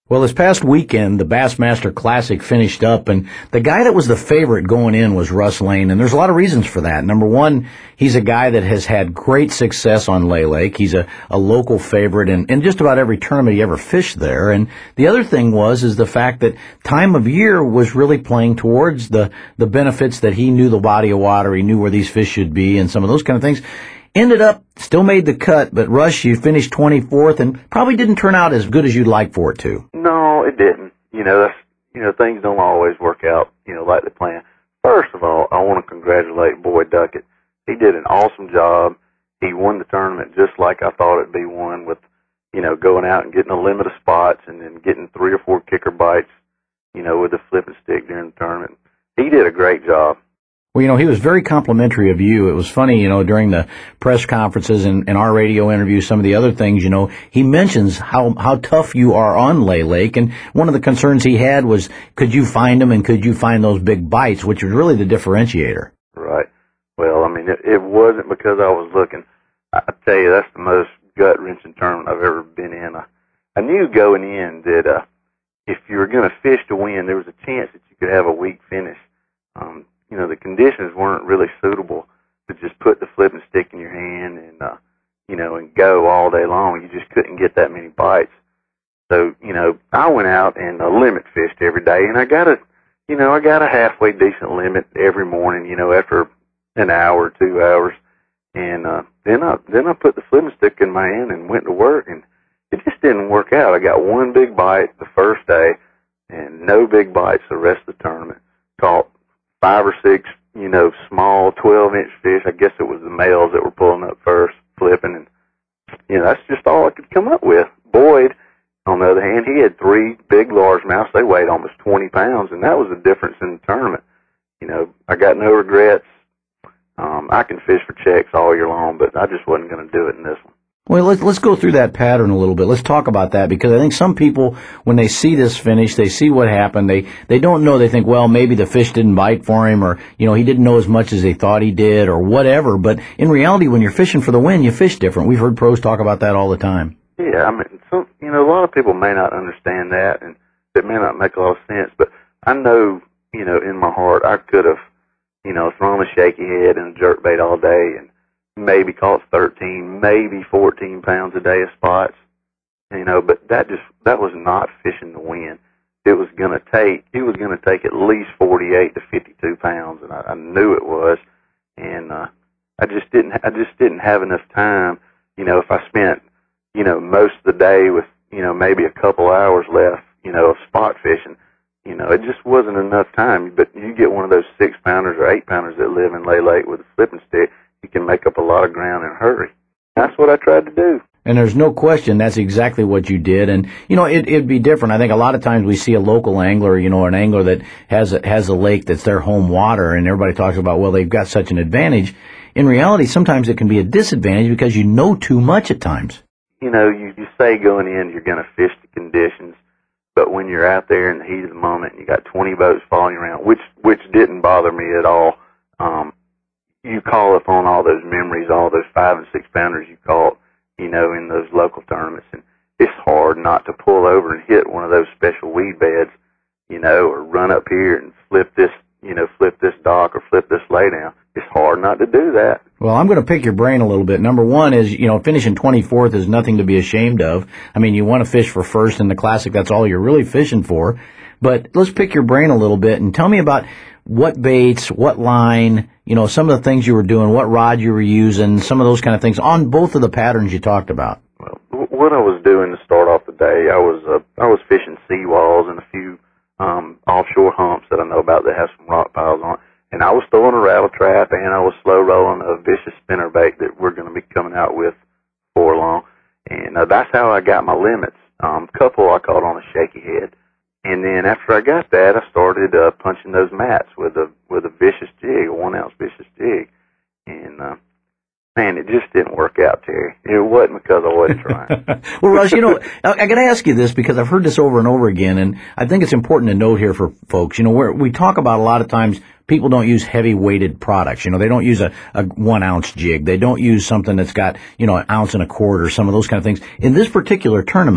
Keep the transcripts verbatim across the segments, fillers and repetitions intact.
Well, this past weekend, the Bassmaster Classic finished up, and the guy that was the favorite going in was Russ Lane, and there's a lot of reasons for that. Number one, he's a guy that has had great success on Lay Lake. He's a, a local favorite in, in just about every tournament he ever fished there. And the other thing was is the fact that time of year was really playing towards the, the benefits that he knew the body of water, he knew where these fish should be, and some of those kind of things. Ended up, still made the cut, but Rush, you finished twenty-fourth and probably didn't turn out as good as you'd like for it to. No, it didn't. You know, that's, you know, things don't always work out, you know, like they plan. First of all, I want to congratulate Boyd Duckett. He did an awesome job. He won the tournament just like I thought it'd be won with, you know, going out and getting a limit of spots and then getting three or four kicker bites, you know, with the flipping stick during the tournament. He did a great job. Well, you know, he was very complimentary of you. It was funny, you know, during the press conferences and, and our radio interviews, some of the other things, you know, he mentions how, how tough you are on Lay Lake. And one of the concerns he had was, could you find them and could you find those big bites, which was really the differentiator. Right. Well, I mean, it, it wasn't because I was looking. I tell you, that's the most gut-wrenching tournament I've ever been in. I, I knew going in that uh, if you were going to fish to win, there was a chance that you could have a weak finish. Um, you know, the conditions weren't really suitable to just put the flipping stick in your hand and, uh, you know, and go all day long. You just couldn't get that many bites. So, you know, I went out and uh, limit fished every day, and I got a, you know, I got a halfway decent limit every morning, you know, after an hour, two hours. And, uh, then I, then I put the flipping stick in my hand and went to work, and it just didn't work out. I got one big bite the first day and no big bites the rest of the tournament. Caught five or six, you know, small twelve-inch fish. I guess it was the males that were pulling up first, flipping, and, you know, that's just all I could come up with. Boyd, on the other hand, he had three big largemouths. They weighed almost twenty pounds, and that was the difference in the tournament. You know, I got no regrets. Um, I can fish for checks all year long, but I just wasn't going to do it in this one. Well, let's, let's go through that pattern a little bit. Let's talk about that, because I think some people, when they see this finish, they see what happened, they, they don't know, they think, well, maybe the fish didn't bite for him, or, you know, he didn't know as much as they thought he did, or whatever. But in reality, when you're fishing for the win, you fish different. We've heard pros talk about that all the time. Yeah, I mean, some, you know, a lot of people may not understand that, and it may not make a lot of sense, but I know, you know, in my heart, I could have, you know, thrown a shaky head and a jerkbait all day, and maybe caught thirteen, maybe fourteen pounds a day of spots, you know, but that just, that was not fishing to win. It was going to take, it was going to take at least forty-eight to fifty-two pounds, and I, I knew it was, and, uh, I just didn't, I just didn't have enough time. You know, if I spent, you know, most of the day with, you know, maybe a couple hours left, you know, of spot fishing, you know, it just wasn't enough time. But you get one of those six pounders or eight pounders that live in Lay Lake with a flipping stick, you can make up a lot of ground in a hurry. That's what I tried to do. And there's no question that's exactly what you did. And, you know, it, it'd be different. I think a lot of times we see a local angler, you know, an angler that has a, has a lake that's their home water, and everybody talks about, well, they've got such an advantage. In reality, sometimes it can be a disadvantage because you know too much at times. You know, you, you say going in you're going to fish the conditions, but when you're out there in the heat of the moment and you got twenty boats following you around, which, which didn't bother me at all, um, you call upon all those memories, all those five and six pounders you caught, you know, in those local tournaments. And it's hard not to pull over and hit one of those special weed beds, you know, or run up here and flip this, you know, flip this dock or flip this laydown. It's hard not to do that. Well, I'm going to pick your brain a little bit. Number one is, you know, finishing twenty-fourth is nothing to be ashamed of. I mean, you want to fish for first in the Classic. That's all you're really fishing for. But let's pick your brain a little bit and tell me about what baits, what line, you know, some of the things you were doing, what rod you were using, some of those kind of things on both of the patterns you talked about. Well, what I was doing to start off the day, I was uh, I was fishing seawalls and a few um, offshore humps that I know about that have some rock piles on it. And I was throwing a rattle trap, and I was slow rolling a vicious spinnerbait that we're going to be coming out with before long. And uh, that's how I got my limits. Um, couple I caught on a shaky head. And then after I got that, I started uh, punching those mats with a with a vicious jig, a one ounce vicious jig. And uh, man, it just didn't work out, Terry. It wasn't because I wasn't trying. Well, Russ, you know, I, I got to ask you this because I've heard this over and over again, and I think it's important to note here for folks. You know, where we talk about a lot of times people don't use heavy weighted products. You know, they don't use a, a one ounce jig. They don't use something that's got, you know, an ounce and a quarter, some of those kind of things. In this particular tournament,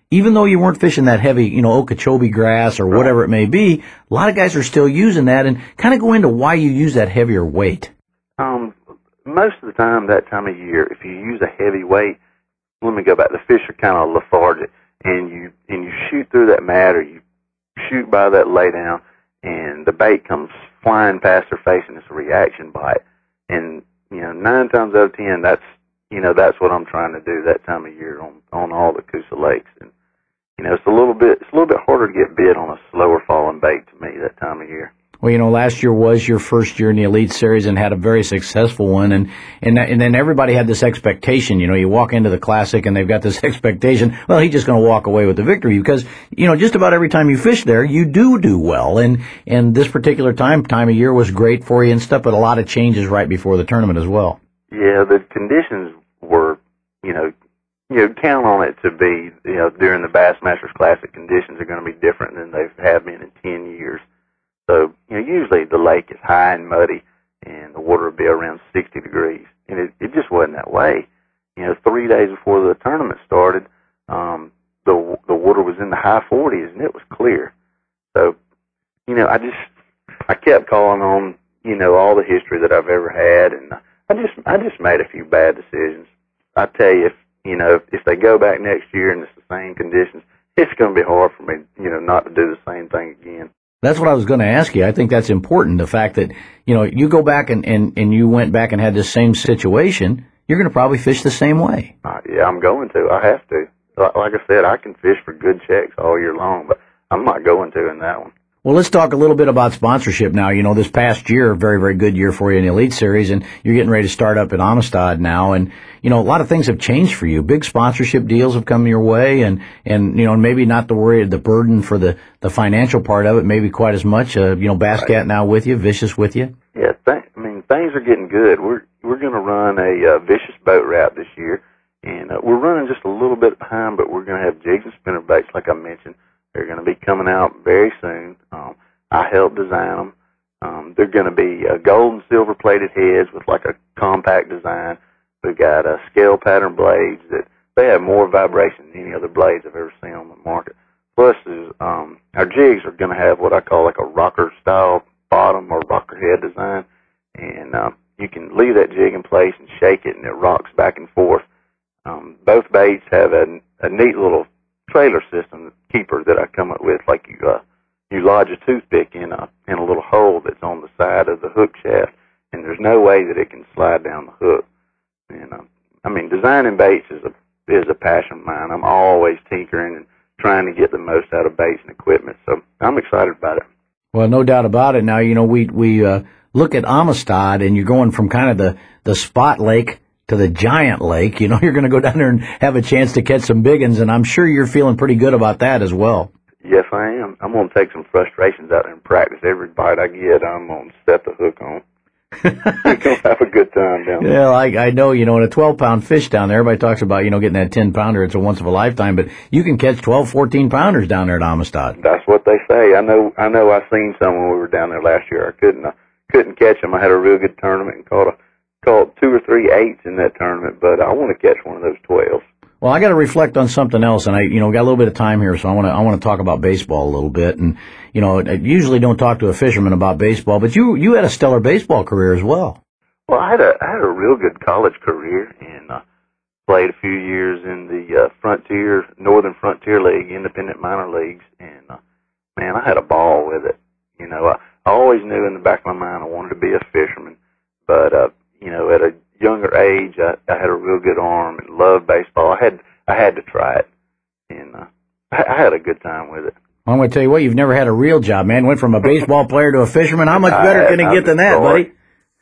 even though you weren't fishing that heavy, you know, Okeechobee grass or whatever it may be, a lot of guys are still using that, and kind of go into why you use that heavier weight. Um, most of the time, that time of year, if you use a heavy weight, let me go back, the fish are kind of lethargic, and you, and you shoot through that mat, or you shoot by that lay down, and the bait comes flying past their face, and it's a reaction bite. And, you know, nine times out of ten, that's, you know, that's what I'm trying to do that time of year on, on all the Coosa lakes. And, you know, it's a little bit, it's a little bit harder to get bit on a slower falling bait to me that time of year. Well, you know, last year was your first year in the Elite Series and had a very successful one, and and and then everybody had this expectation. You know, you walk into the Classic and they've got this expectation. Well, he's just going to walk away with the victory because, you know, just about every time you fish there, you do do well, and and this particular time time of year was great for you and stuff, but a lot of changes right before the tournament as well. Yeah, the conditions were, you know, you know, count on it to be, you know, during the Bassmasters Classic, conditions are going to be different than they have been in ten years. So, you know, usually the lake is high and muddy, and the water will be around sixty degrees. And it, it just wasn't that way. You know, three days before the tournament started, um, the the water was in the high forties, and it was clear. So, you know, I just, I kept calling on, you know, all the history that I've ever had, and I just, I just made a few bad decisions. I tell you, if, you know, if, if they go back next year and it's the same conditions, it's going to be hard for me, you know, not to do the same thing again. That's what I was going to ask you. I think that's important, the fact that, you know, you go back and, and, and you went back and had the same situation, you're going to probably fish the same way. Uh, yeah, I'm going to. I have to. Like, like I said, I can fish for good checks all year long, but I'm not going to in that one. Well, let's talk a little bit about sponsorship now. You know, this past year, a very, very good year for you in the Elite Series, and you're getting ready to start up at Amistad now. And, you know, a lot of things have changed for you. Big sponsorship deals have come your way, and, and you know, maybe not the worry, the burden for the, the financial part of it, maybe quite as much. Uh, you know, Basscat right. now with you, Vicious with you. Yeah, th- I mean, things are getting good. We're we're going to run a uh, Vicious boat route this year, and uh, we're running just a little bit behind, but we're going to have jigs and spinner baits, like I mentioned. They're going to be coming out very soon. Um, I helped design them. Um, they're going to be uh, gold and silver plated heads with like a compact design. We've got uh, scale pattern blades that they have more vibration than any other blades I've ever seen on the market. Plus, is, um, our jigs are going to have what I call like a rocker style bottom or rocker head design, and uh, you can leave that jig in place and shake it, and it rocks back and forth. Um, both baits have a, a neat little trailer system keeper that I come up with, like you uh, you lodge a toothpick in a in a little hole that's on the side of the hook shaft, and there's no way that it can slide down the hook. And uh, I mean, designing baits is a is a passion of mine. I'm always tinkering and trying to get the most out of baits and equipment, so I'm excited about it. Well, no doubt about it. Now, you know, we we uh, look at Amistad, and you're going from kind of the the spot lake to the giant lake. You know, you're going to go down there and have a chance to catch some big ones, and I'm sure you're feeling pretty good about that as well. Yes, I am. I'm going to take some frustrations out there and practice. Every bite I get, I'm going to set the hook on. We're going to have a good time down there. Yeah, I, I know, you know, in a twelve-pound fish down there, everybody talks about, you know, getting that ten-pounder. It's a once-of-a-lifetime, but you can catch twelve, fourteen-pounders down there at Amistad. That's what they say. I know I know I seen some when we were down there last year. I couldn't, uh, couldn't catch them. I had a real good tournament and caught, a, caught two or three eights in that tournament, but I want to catch one of those twelves. Well, I got to reflect on something else, and I, you know, got a little bit of time here, so I want to, I want to talk about baseball a little bit. And, you know, I usually don't talk to a fisherman about baseball, but you, you had a stellar baseball career as well. Well, I had a, I had a real good college career, and uh, played a few years in the uh, Frontier, Northern Frontier League, independent minor leagues, and uh, man, I had a ball with it. You know, I, I always knew in the back of my mind I wanted to be a fisherman, but uh, you know, at a younger age, I, I had a real good arm and loved baseball. I had I had to try it, and uh, I, I had a good time with it. I'm going to tell you what, you've never had a real job, man. Went from a baseball player to a fisherman. How much better can it get than that, buddy?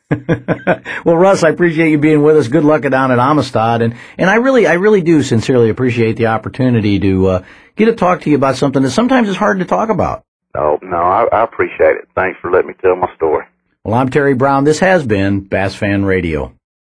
Well, Russ, I appreciate you being with us. Good luck down at Amistad, and and I really, I really do sincerely appreciate the opportunity to uh, get to talk to you about something that sometimes is hard to talk about. Oh no, I, I appreciate it. Thanks for letting me tell my story. Well, I'm Terry Brown. This has been Bass Fan Radio.